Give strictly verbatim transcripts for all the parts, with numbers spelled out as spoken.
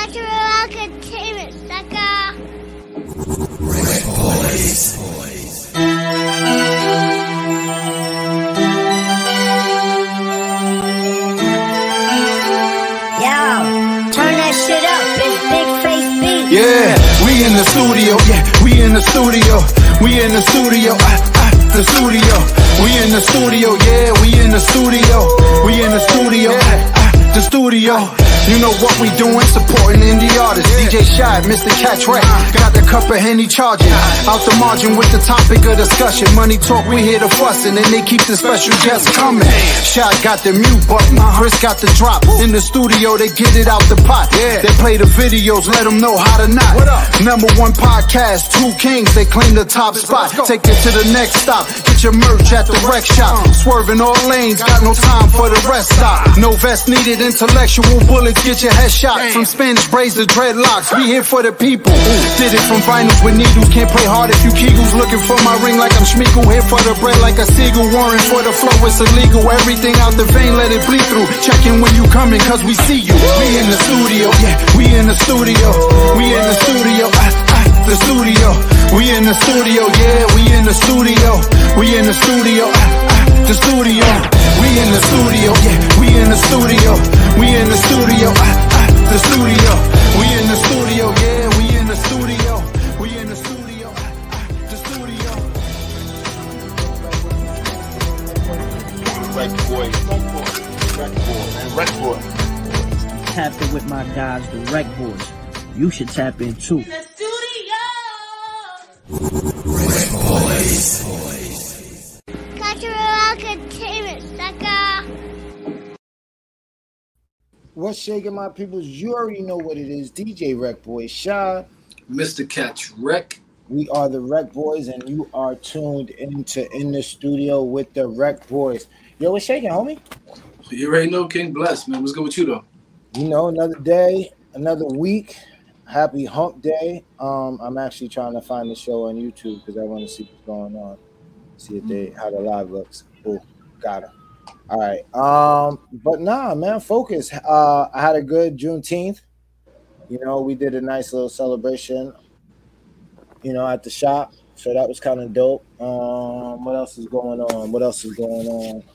Cultural Entertainment, sucker. Red Boys. Turn that shit up, it's Big Face Beat. Yeah, we in the studio, yeah, we in the studio, we in the studio, ah, ah, the studio, we in the studio, yeah, we in the studio, we in the studio, ah, ah, the studio. You know what we doing, supporting indie artists. D J Shy, Mister Catch Right, got the cup of Henny charging. Out the margin with the topic of discussion. Money talk, we hear the fussing, and they keep the special guests coming. Shy got the mute button, Chris got the drop. In the studio, they get it out the pot. They play the videos, let them know how to knock. Number one podcast, two kings, they claim the top spot. Take it to the next stop, get your merch at the rec shop. Swerving all lanes, got no time for the rest stop. No vest needed, intellectual bullets, get your head shot. From Spanish braids to dreadlocks, we here for the people. Did it from vinyls with needles, can't play hard if you Kegels. Looking for my ring like I'm Schmeagle, here for the bread like a seagull. Warring for the flow, it's illegal. Everything out the vein, let it bleed through. Checking when you coming, cause we see you. We in the studio, yeah, we in the studio. We in the studio, ah, ah, the studio. We in the studio, yeah, we in the studio. We in the studio, ah, ah, the studio. We in the studio, yeah, we in the studio. We in the studio, ah, ah, the studio. We in the studio, yeah, we in the studio. We in the studio, ah, ah, the studio. Rec Boy, Rec Boy, man, Rec Boy. Tap in with my guys, the Rec Boys. You should tap in too. The studio. Red Boys. Cultural Entertainment, sucker. What's shaking, my peoples? You already know what it is. D J Rec Boy Shy. Mister Catch Rec. We are the Rec Boys, and you are tuned into In the Studio with the Rec Boys. Yo, what's shaking, homie? You already know King Bless, man. What's good with you, though? You know, another day, another week. Happy hump day. Um, I'm actually trying to find the show on YouTube because I want to see what's going on. See if they how the live looks. Oh, got it. All right. Um, but nah, man, focus. Uh, I had a good Juneteenth. You know, we did a nice little celebration, you know, at the shop. So that was kind of dope. Um, what else is going on? What else is going on?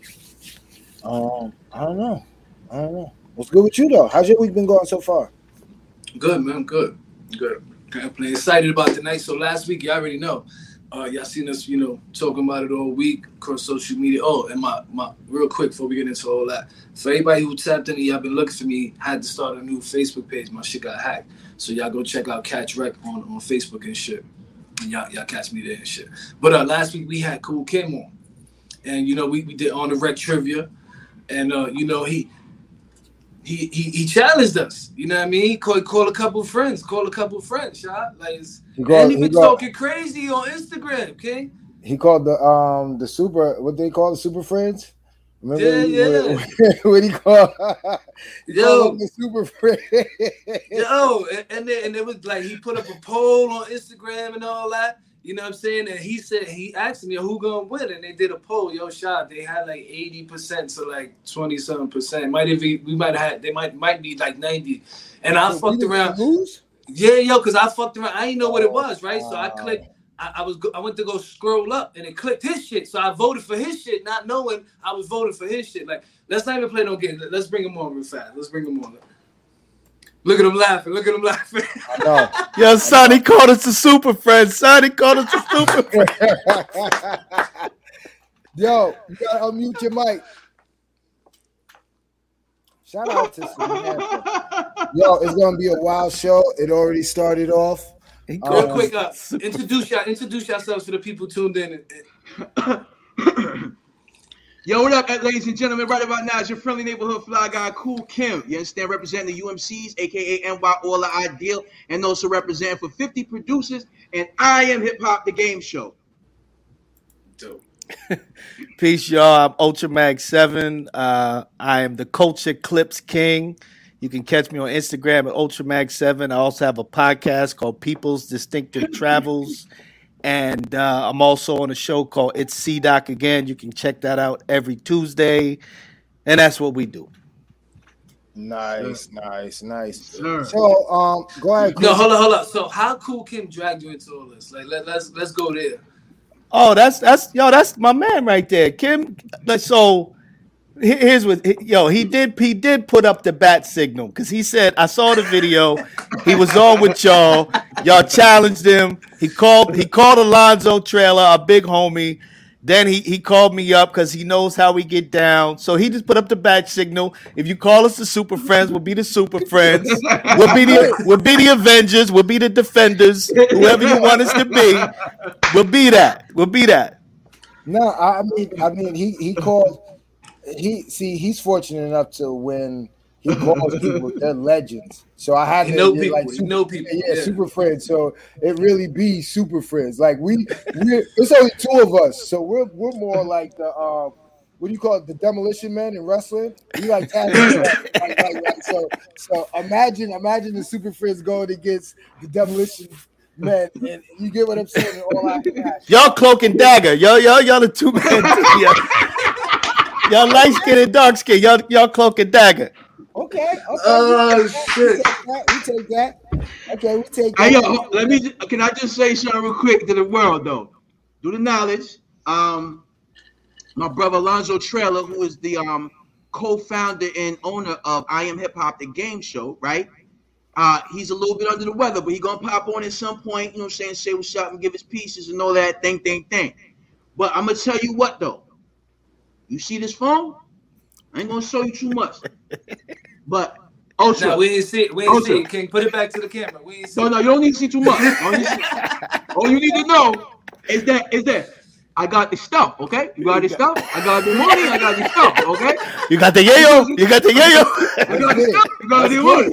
Um, I don't know. I don't know. What's good with you though? How's your week been going so far? Good, man. Good. Good. I'm excited about tonight. So last week, you already know. Uh, y'all seen us, you know, talking about it all week across social media. Oh, and my, my real quick before we get into all that. For everybody who tapped in, y'all been looking for me, had to start a new Facebook page. My shit got hacked. So y'all go check out Catch Rec on, on Facebook and shit. And y'all, y'all catch me there and shit. But uh, last week we had Cool Kim on. And, you know, we, we did On the Rec trivia. And, uh, you know, he... He, he he challenged us, you know what I mean? He called, called a couple of friends, called a couple of friends, shot. Like, he called, and he, he been called, talking crazy on Instagram, okay? He called the um the super, what they call the super friends? Remember yeah, yeah. What, what he called? he Yo, called the super friends. Yo, and and, then, and it was like he put up a poll on Instagram and all that. You know what I'm saying? And he said, he asked me, who gonna win? And they did a poll. Yo, shot. They had like eighty percent to like twenty-something percent. Might have we might have had, they might might be like ninety. And I so fucked around. Lose? Yeah, yo, because I fucked around. I didn't know what it was, right? So I clicked, I, I was, I went to go scroll up and it clicked his shit. So I voted for his shit, not knowing I was voting for his shit. Like, let's not even play no game. Let's bring him on real fast. Let's bring him on. Look at him laughing. Look at him laughing. I know. Yo, son, he called us a super friend. Son, he called us a super friend. Yo, you gotta unmute your mic. Shout out to Samantha. Yo, it's gonna be a wild show. It already started off. Real um, quick, uh, introduce y'all, introduce yourselves to the people tuned in. Yo, what up, ladies and gentlemen? Right about now, it's your friendly neighborhood fly guy, Cool Kim. You understand? Representing the U M Cs, a k a. N Y All the Ideal, and also representing for fifty producers, and I Am Hip Hop, the game show. Dope. Peace, y'all. I'm Ultra Mag seven. Uh, I am the Culture Clips King. You can catch me on Instagram at Ultra Mag seven. I also have a podcast called People's Distinctive Travels. And uh, I'm also on a show called It's C-Doc Again. You can check that out every Tuesday. And that's what we do. Nice, nice, nice. Sir. So, um, go ahead. Chris. No, hold on, hold on. So how Cool Kim dragged you into all this? Like, let, let's let's go there. Oh, that's that's yo, that's my man right there, Kim. Like, so he- here's what yo he did. He did put up the bat signal because he said I saw the video. He was on with y'all. Y'all challenged him. He called. He called Alonzo Trailer, a big homie. Then he, he called me up because he knows how we get down. So he just put up the bat signal. If you call us the Super Friends, we'll be the Super Friends. We'll be the we'll be the Avengers. We'll be the Defenders. Whoever you want us to be, we'll be that. We'll be that. No, I mean, I mean, he he called. He see, he's fortunate enough to when he calls people, they're legends. So I had You to know get, people. like You super, know people. yeah, Yeah. super friends. So it really be super friends. Like we, we it's only two of us, so we're we're more like the um, what do you call it, the Demolition Men in wrestling? We like tag team, like, like, like, so so imagine imagine the super friends going against the Demolition Men, and you get what I'm saying? All out clash. Y'all cloak and dagger. Y'all y'all y'all the two men. y'all, y'all light skin and dark skin. Y'all y'all cloak and dagger. Okay. Okay. Oh, we, shit. take that, we take that. Okay, we take Hey, that. yo, let me. Can I just say something real quick to the world though? Do the knowledge. Um, my brother Alonzo Trailer, who is the um co-founder and owner of I Am Hip Hop, the game show, right? Uh, he's a little bit under the weather, but he gonna pop on at some point. You know what I'm saying? Say what's up and give his pieces and all that thing, thing, thing. But I'm gonna tell you what though. You see this phone? I ain't gonna show you too much. But Ultra, No, we ain't see it. We ain't Ultra. see it. King, put it back to the camera. We ain't see No, it. no, you don't need to see too much. You don't need to see- All you need to know is that is that I got the stuff, okay? You got the stuff. I got the money. I got the stuff, okay? You got the yayo. You got the yayo. I got the stuff. You got the money.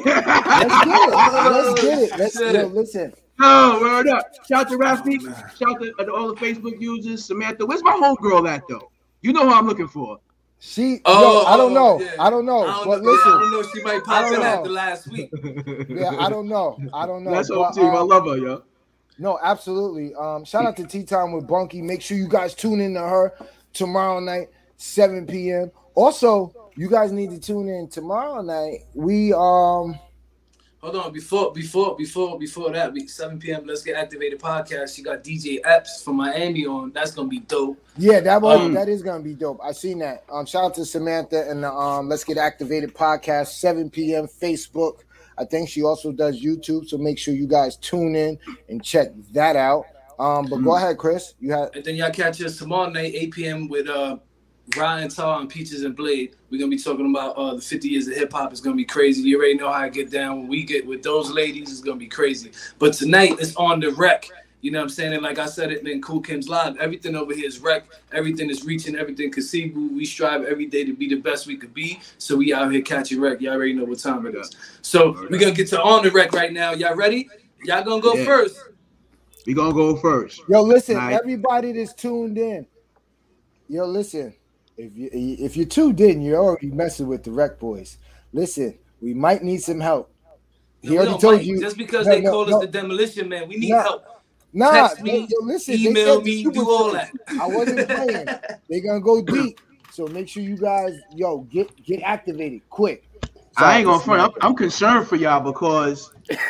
Let's get it. Let's get it. Let's yo, listen. No, word up. Shout to Rafi. Shout to uh, all the Facebook users. Samantha, where's my homegirl at though? You know who I'm looking for. She, Oh, yo, I don't know. yeah. I don't know. I don't but know. listen, Yeah, I don't know. She might I pop don't in know. after last week. yeah, I don't know. I don't know. That's But, all team. I um, love her, yo. No, absolutely. Um, shout out to Tea Time with Bunky. Make sure you guys tune in to her tomorrow night, seven p.m. Also, you guys need to tune in tomorrow night. We um Hold on, before before before before that, we seven p.m. Let's Get Activated podcast. She got D J Epps from Miami on. That's gonna be dope. yeah, that one Um, that is gonna be dope. I seen that. Um, shout out to Samantha and the um Let's Get Activated podcast, seven p.m. Facebook. I think she also does YouTube, so make sure you guys tune in and check that out. Um, but go ahead, Chris. You had And then y'all catch us tomorrow night, eight p.m. with uh Ryan Tar and Peaches and Blade. We're gonna be talking about uh the fifty years of hip hop. It's gonna be crazy. You already know how I get down when we get with those ladies. It's gonna be crazy. But tonight it's on the rec. You know what I'm saying? And like I said it in Cool Kim's Live, everything over here is rec. Everything is reaching. Everything conceivable. We strive every day to be the best we could be. So we out here catching rec. Y'all already know what time it is. So we're gonna get to on the rec right now. Y'all ready? Y'all gonna go Yeah. first. We gonna go first. Yo, listen, Nice. everybody that's tuned in. Yo, listen, if you if you're tuned in, you're already messing with the Rec Boys. Listen, we might need some help. He No, we already don't told mind. you. Just because No, they no, call no. us the Demolition Man, we need Nah. help. Nah, Text yo, me, yo, listen, email they said me, the do super all friends. that. I wasn't playing. They're gonna go deep. So make sure you guys, yo, get get activated quick. I ain't gonna front. I'm, I'm concerned for y'all because,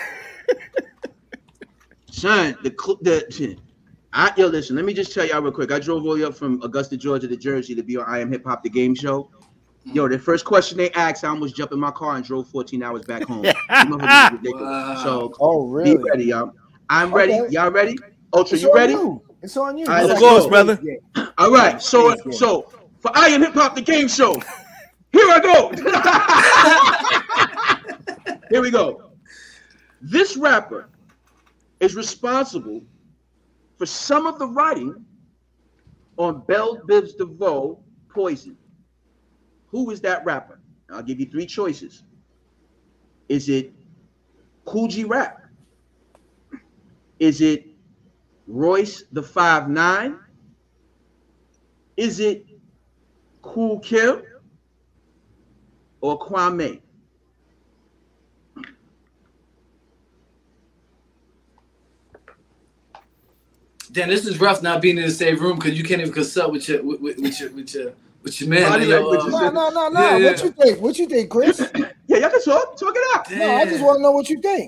son, the cl- the. I, yo, listen. Let me just tell y'all real quick. I drove all the way up from Augusta, Georgia, to Jersey to be on I Am Hip Hop, the game show. Yo, the first question they asked, I almost jumped in my car and drove fourteen hours back home. You know how ridiculous. Wow. So Oh, really? be ready, y'all. I'm ready. Okay. Y'all ready? Ultra, It's you on ready? you. It's on you. All right, It's let's like- go. brother. Yeah. All right. So, Yeah, yeah. so for I Am Hip Hop, the game show. Here I go. Here we go. This rapper is responsible for some of the writing on Belle Biv DeVoe, Poison. Who is that rapper? I'll give you three choices. Is it Kool G Rap? Is it Royce the five nine? Is it Cool Kim or Kwame? Dan, this is rough not being in the same room because you can't even consult with your with, with, with your with your with your man. Body Yo, language uh, is- No, no, no, no. Yeah, yeah. What you think? What you think, Chris? Yeah, Yeah, y'all can talk. Talk it out. No, I just want to know what you think.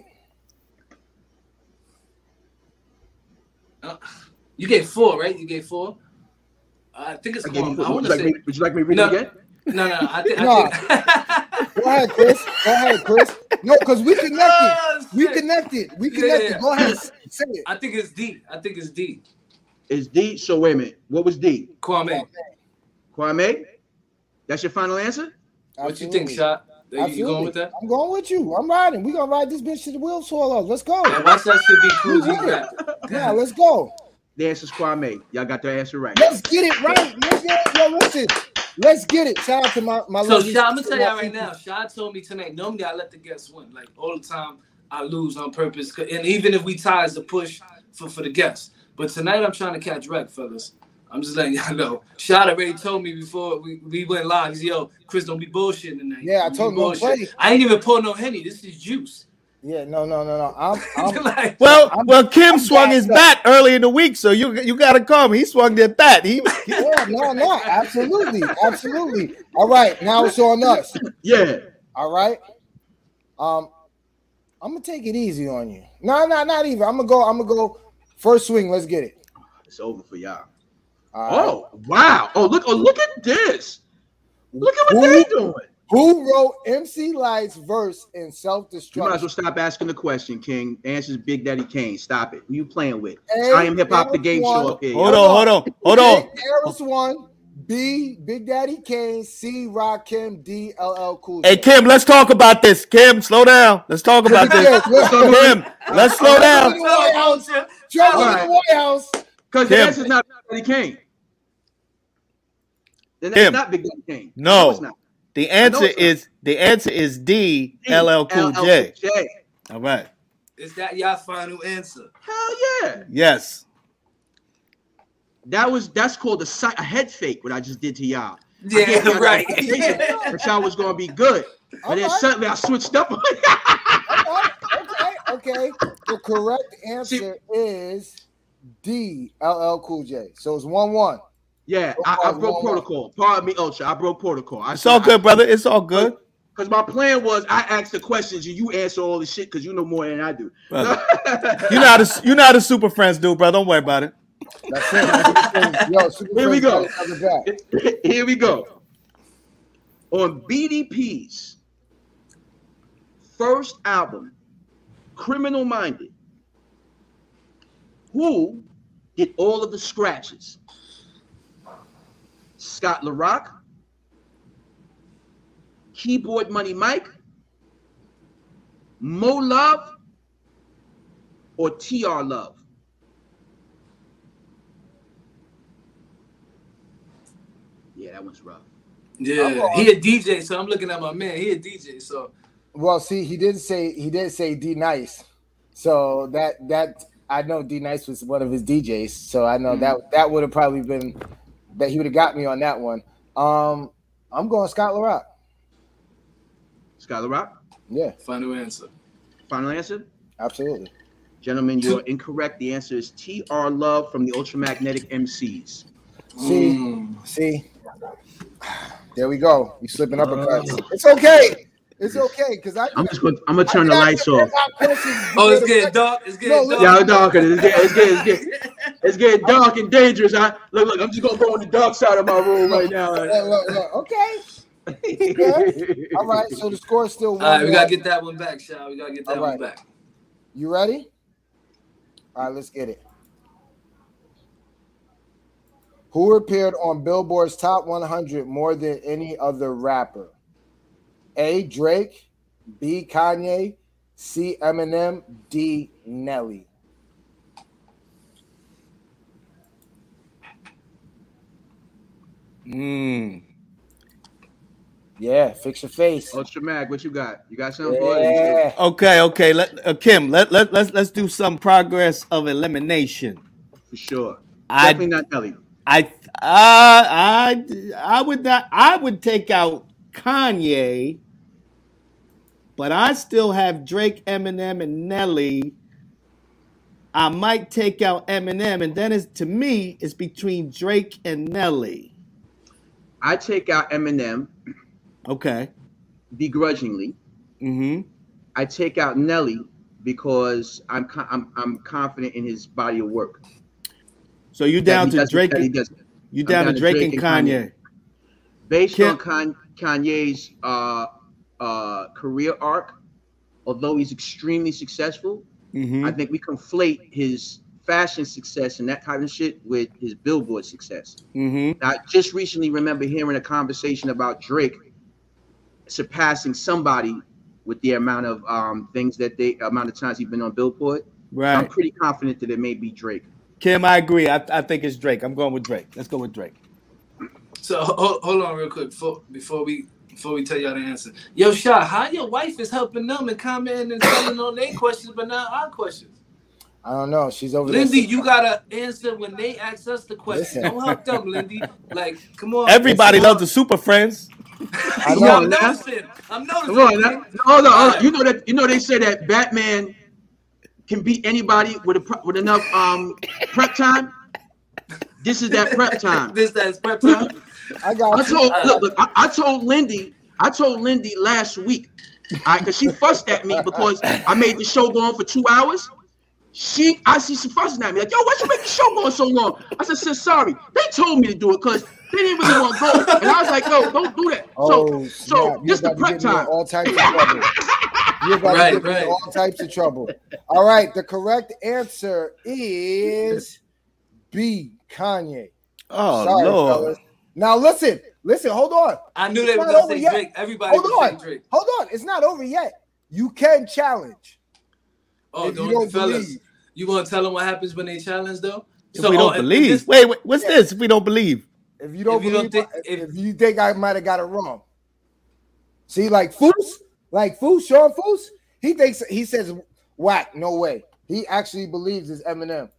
Uh, you gave four, right? You gave four. Uh, I think it's. I gave you I four. want Would to you like say. me? Would you like me to read No. it again? No, no. I, think. No. I think. Go ahead, Chris. Go ahead, Chris. No, because we connected. Oh, we shit. connected. We Yeah, connected. yeah. Go ahead. Say it. I think it's D. I think it's D. Is D? So wait a minute. What was D? Kwame. Kwame? That's your final answer? What you think, Shot? You, you going with that? I'm going with you. I'm riding. We're gonna ride this bitch to the wheels fall off. Let's go. Yeah, watch that shit be cool. G rap. Yeah, let's go. The answer's Kwame. Y'all got the answer right. Let's get it right. Nigga. Yo, listen. Let's get it. Shout out to my my. So, lovely Shot, I'm gonna sister, tell y'all my right now. Shot told me tonight. Normally, I let the guests win. Like all the time, I lose on purpose. 'Cause- And even if we tie, it's a push for, for the guests. But tonight, I'm trying to catch wreck, fellas. I'm just letting y'all know. Shot already told me before we, we went live. He's yo, Chris, don't be bullshitting tonight. Yeah, I Don't told be him don't bullshit. play. I ain't even pour no Henny. This is juice. Yeah, no, no, no, no. I'm, I'm Like, Well, I'm- well, Kim I'm swung back his up. bat early in the week, so you you got to come. He swung that bat. He, yeah, no, no, absolutely, absolutely. All right, now it's on us. Yeah. All right. Um, I'm gonna take it easy on you. No, no, not even. I'm gonna go. I'm gonna go first swing. Let's get it. It's over for y'all. All right. Oh, wow. Oh, look, oh, look at this. Look at what Who- they doing. Who wrote M C Light's verse in Self You might as well Destruction? stop asking the question, King. The answer's Big Daddy Kane. Stop it. Who you playing with? A, I am hip hop, the Aris game One. show up here. hold yo. on, hold on, hold on. A, Aris One. B, Big Daddy Kane. C, Rakim. D, L L Cool J. Hey, Kim, let's talk about this. Kim, slow down. Let's talk about this. Yeah, let's go. Kim, let's slow down. Trouble in the White House. Trouble in Alright. the White House. Because the Kim. answer's not Big Daddy Kane. Then Kim. that's not Big Daddy Kane. No. it's not. The know answer it's not. is the answer is D. D, L L Cool J. Cool J. All right. is that y'all final answer? Hell yeah. Yes. That was that's called a, si- a head fake. What I just did to y'all. I Yeah, gave y'all right. the expectation that y'all was gonna be good, but then Alright. suddenly I switched up. Okay, okay. The correct answer is D, L L Cool J. So it's one one. Yeah, I, I broke protocol. Pardon me, Ultra. I broke protocol. I It's all good, brother. It's all good. Because my plan was I ask the questions and you answer all the shit because you know more than I do. Brother. You know how the you know how the super friends do, brother. Don't worry about it. That's it. Yo, Super Here we Friends go. got each other back. Here we go. On B D P's first album, Criminal Minded, who did all of the scratches? Scott LaRock, Keyboard Money Mike, Mo Love, or T R Love? Yeah, that one's rough. Yeah, he a D J, so I'm looking at my man. He a D J, so Well, see, he did say he did say D Nice, so that that I know D Nice was one of his D Js, so I know that that would have probably been that he would have got me on that one. Um, I'm going Scott LaRock. Scott LaRock, Yeah, final answer. final answer? absolutely. Gentlemen, you're incorrect. The answer is T R Love from the Ultramagnetic M Cs. See, Mm. see, there we go. You slipping uppercuts. It's okay. It's okay because I. I'm just going. I'm gonna turn the lights off. Oh, it's getting dark. It's getting No, dark. Yeah, it's dark. It's getting, it's getting, it's getting, it's getting dark and dangerous. I look, look. I'm just gonna go on the dark side of my room right now. Look, look, look. Okay. Okay. All right. So the score is still one. All right, we gotta one. get that one back, Shao. We gotta get that All one right. back. You ready? All right, let's get it. Who appeared on Billboard's Top one hundred more than any other rapper? A. Drake, B. Kanye, C. Eminem, D. Nelly. Mm. Yeah, fix your face. Ultramag, what you got? You got something for us? Yeah. Okay, okay. Let uh, Kim, let let let's let's do some progress of elimination. For sure. I- Definitely not Nelly. I uh, I I would not I would take out Kanye, but I still have Drake, Eminem, and Nelly. I might take out Eminem, and then it's to me it's between Drake and Nelly. I take out Eminem Okay. begrudgingly. Mm-hmm. I take out Nelly because I'm I'm I'm confident in his body of work. So you down to Drake? He does. You down, down to Drake, Drake and Kanye? Kanye. Based Kim- on Kanye's uh, uh, career arc, although he's extremely successful, mm-hmm. I think we conflate his fashion success and that kind of shit with his Billboard success. Mm-hmm. I just recently remember hearing a conversation about Drake surpassing somebody with the amount of um, things that they amount of times he's been on Billboard. Right. So I'm pretty confident that it may be Drake. Kim, I agree. I, I think it's Drake. I'm going with Drake. Let's go with Drake. So hold, hold on real quick before before we before we tell y'all the answer. Yo, Sha, how your wife is helping them and commenting and telling on their questions, but not our questions? I don't know. She's over Lindy, there. you gotta answer when they ask us the question. Don't help them, Lindy. Like, come on. Everybody loves the Super Friends. I know. I'm noticing. I'm noticing. Come on, now. Hold on, hold on. You know that you know they say that Batman can beat anybody with a with enough um prep time. This is that prep time. this that's prep time. I got. I told look, look I, I told Lindy. I told Lindy last week, I because she fussed at me because I made the show go on for two hours. She, I see she fussing at me like, yo, why'd you make the show go so long? I said, sis, sorry. They told me to do it because they didn't really want to go, and I was like, yo, don't do that. Oh, so, so this the prep time. All types of trouble. You're about right, to get right. in all types of trouble. All right, the correct answer is B. Kanye. Oh, sorry, Lord. Fellas. Now listen, listen, hold on. I knew it's they were gonna say yet. Drake. Everybody hold was on. saying Drake. Hold on, it's not over yet. You can challenge. Oh, if don't, you don't fellas. believe. You want to tell them what happens when they challenge, though? If so, we don't oh, believe. This, wait, wait, what's yeah. this? If we don't believe. If you don't if you believe, don't think, if, if, if you think I might have got it wrong. See, like Foos, like Foos, Sean Foos, he thinks he says whack. No way. He actually believes it's Eminem.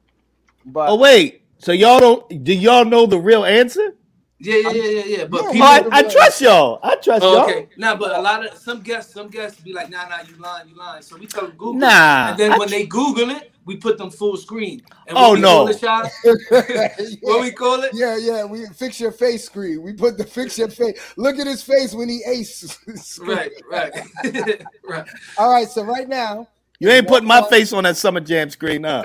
But oh wait, so y'all don't? Do y'all know the real answer? Yeah, yeah, yeah, yeah, yeah. But yeah, people, I, I trust y'all. I trust oh, y'all. Okay, nah, but a lot of some guests, some guests be like, nah, nah, you lying, you lying. So we tell them Google. Nah, and then I when tr- they Google it, we put them full screen. And oh we no! It, yeah. What we call it? Yeah, yeah. We fix your face screen. We put the fix your face. Look at his face when he ace. Right, right, right. All right. So right now, you ain't putting my face on that Summer Jam screen, huh?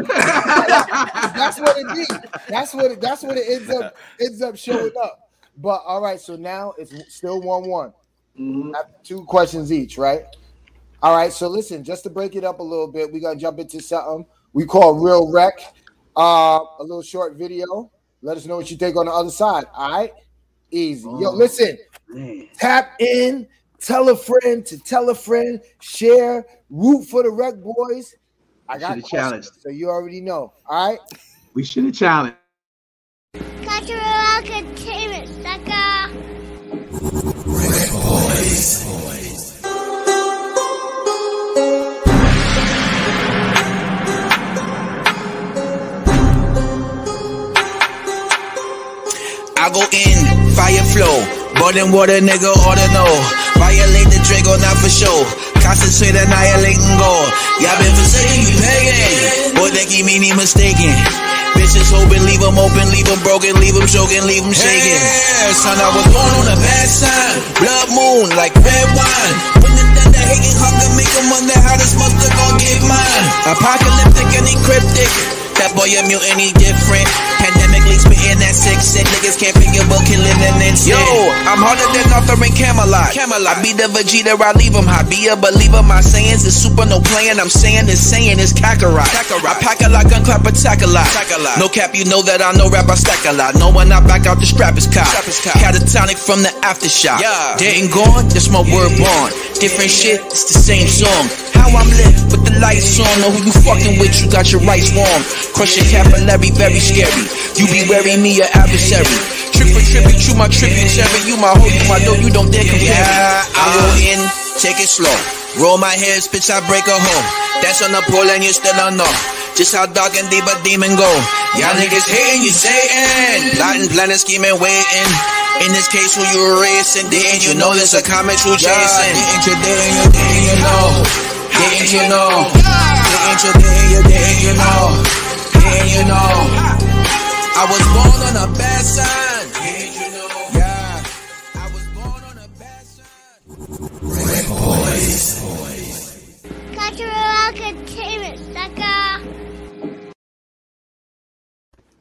That's what it be. That's what it. That's what it ends up ends up showing up. But all right, so now it's still one one. Mm-hmm. Two questions each, right? All right, so listen, just to break it up a little bit, we gotta jump into something we call Real Rec. Uh, a little short video. Let us know what you think on the other side. All right, easy. Oh, yo, listen, man. Tap in, tell a friend to tell a friend, share, root for the Rec Boys. I got a challenge, so you already know. All right, we should have challenged. Cultural Entertainment, sucker. Rec Boys. I go in, fire flow, boiling water, nigga ought to know. Violate the Draco, not for show. Concentrate, annihilate and go. Y'all been forsaken, you pagan. Boy, they keep me mistaken. Bitches hoping, leave them open, leave them broken, leave them choking, leave them shaking. Yeah, son, I was born on a bad sign. Blood moon, like red wine. When the thunder hating hunger, make them wonder how this mother gon' get mine. Apocalyptic and encryptic. That boy a mutant, he different. Pandemically spitting that sick shit. Niggas can't figure about killing an instant. Yo, I'm harder than Arthur and Camelot. Camelot. I be the Vegeta, I leave him high. Be a believer, my sayings is super, no playing. I'm saying this, saying is Kakarot. Kakarot. I pack a lot, gun clap, attack a lot. a lot. No cap, you know that I know rap, I stack a lot. No when I back out, the strap is caught. Catatonic from the aftershock. Yeah. Dead and gone, that's my word born. Different shit, it's the same song. How I'm lit with the lights on. Know who you fucking with, you got your rights warm. Crush your capillary, very scary. You be wary, me your adversary. Trick for tribute, you my tributary. You my hoe, you my dough, you don't dare compare. Yeah, I go in, take it slow. Roll my hairs, bitch, I break a hole. That's on the pole and you still don't know just how dark and deep a demon go. Y'all niggas hating, you saying. Plotting, planning, scheming, waiting. In this case, who you erasing? Didn't you know this a comet you chasing? Didn't you, didn't you, didn't you know? Didn't you know? Didn't you, didn't you, didn't you know? Didn't you know? I was born on a bad sign. Didn't you know? Yeah. I was born on a bad sign. Rec Boys.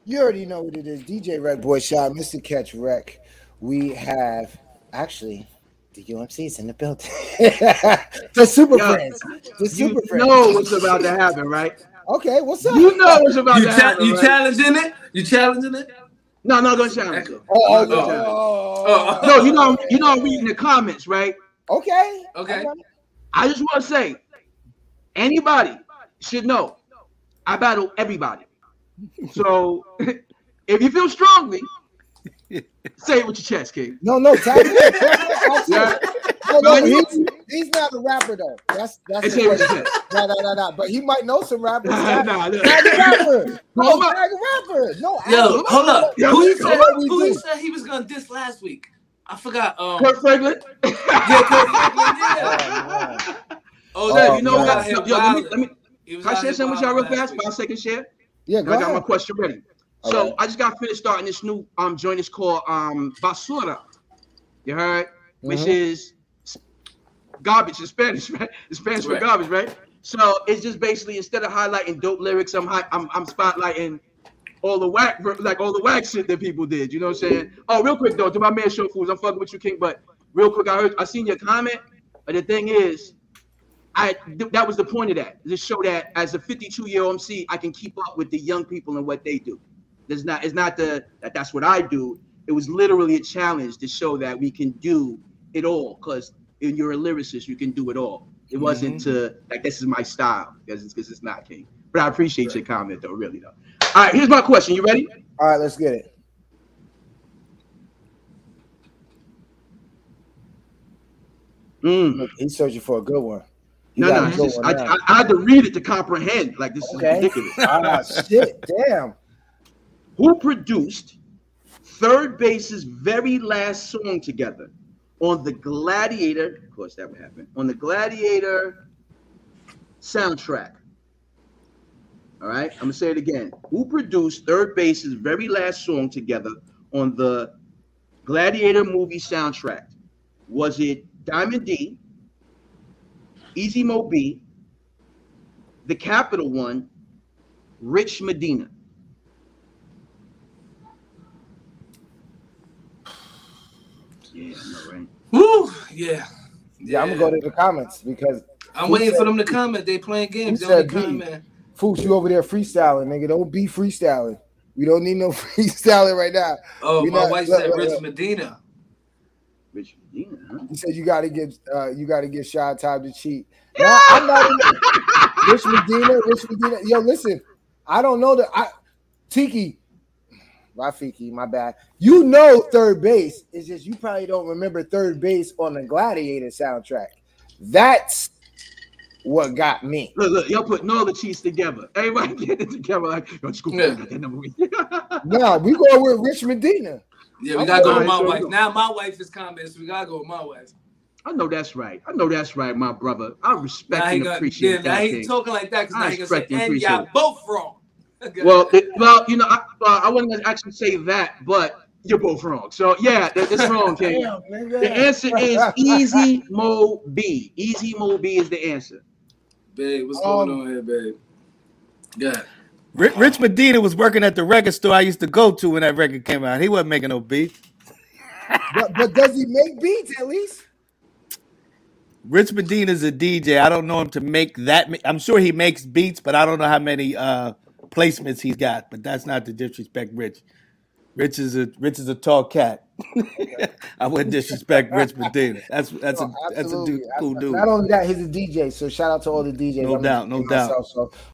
You already know what it is. D J Wreck Boy Shot, Mister Catch Wreck. We have actually the U M Cs in the building. The Super Yo, Friends. The You Super Friends. know what's about to happen, right? Okay, what's up? You know what's about You, to cha- happen, you right? challenging it? You challenging it? No, no, gonna challenge Echo. you. Oh, oh, Oh. oh, oh, Oh. No, you know, you know, I'm reading the comments, right? Okay. Okay. I just want to say, anybody should know I battle everybody. So if you feel strongly, say it with your chest, King. No, no, tag me. Tag me. Yeah. No, no, he's, he's not a rapper though. That's that's And the say it with your question. chest. No, no, no, no. But he might know some rappers. Tag, Nah, look. tag a rapper. No, Hold on. tag a rapper. No, I Yo, don't- hold up. Yo, Who he yo, said? what we Who he do? said he was gonna diss last week? I forgot. Um, Kurt Franklin. yeah, Kurt Franklin, yeah. Oh, Oh, Hey, no, you know man. what? He was Yo, out let me here let me. He was Can I out share here something with y'all wilding real last fast? week. Five second share. yeah, I go got my ahead. question ready. All So right. I just got finished starting this new um joint. It's called um basura. You heard? Which Mhm. is garbage in Spanish, right? It's Spanish for Right. garbage, right? So it's just basically instead of highlighting dope lyrics, I'm hi- I'm I'm spotlighting all the whack like all the whack shit that people did. You know what I'm saying? Oh, real quick though, to my man Show Fools, I'm fucking with you, King. But real quick, I heard I seen your comment. But the thing is, I th- that was the point of that. To show that as a fifty-two year old M C, I can keep up with the young people and what they do. It's not it's not the that that's what I do. It was literally a challenge to show that we can do it all. Because if you're a lyricist, you can do it all. It wasn't to like this is my style because it's because it's not, King. But I appreciate your comment though, really though. All right, here's my question. You ready? All right, let's get it. Mm. Look, he's searching for a good one. He No, got no, a it's good just, one I, now. I, I had to read it to comprehend. Like this Okay. is ridiculous. Ah, shit, damn. Who produced Third Base's very last song together on the Gladiator? Of course, that would happen on the Gladiator soundtrack. All right, I'm gonna say it again. Who produced Third Base's very last song together on the Gladiator movie soundtrack? Was it Diamond D, Easy Mo B, the Capital One, Rich Medina? Yeah, I know, right? Woo, yeah. Yeah, I'm gonna go to the comments because I'm who waiting said- for them to comment. They playing games. who They only said B? comment. Fools, you over there freestyling, nigga. Don't be freestyling. We don't need no freestyling right now. Oh, We my not- wife look, said look, Rich look. Medina. Rich Medina, huh? He said you gotta get uh you gotta get Shy time to cheat. Nah, I'm not even Rich Medina, Rich Medina. Yo, listen, I don't know that I Tiki, Rafiki, my bad. You know Third Base. It's just you probably don't remember Third Base on the Gladiator soundtrack. That's what got me. Look, look, y'all putting all the cheats together. Everybody get it together. Like, yo, just go Yeah. got that number. Nah, we go with Rich Medina. Yeah, we I'm gotta go going- with my so- wife. Now my wife is commenting, so we gotta go with my wife. I know that's right. I know that's right, my brother. I respect Now he and got, appreciate yeah, now that. he King. talking like that because I now he gonna say, respect and and appreciate y'all it. both wrong. Well, it, well, you know, I, uh, I wasn't gonna actually say that, but you're both wrong. So yeah, that, that's wrong, King. Damn, nigga. The answer is Easy Mo B. Easy Mo B is the answer. Babe, what's Um, going on here, babe? Yeah. Rich, Rich Medina was working at the record store I used to go to when that record came out. He wasn't making no beats. But, but does he make beats at least? Rich Medina's a D J. I don't know him to make that. ma- I'm sure he makes beats, but I don't know how many uh, placements he's got. But that's not to disrespect Rich. Rich is a Rich is a tall cat. I wouldn't disrespect Rich Medina. That's that's a No, that's a absolutely. dude, cool dude. Not only that, he's a D J. So shout out to all the D Js. No I'm doubt, no myself, doubt. So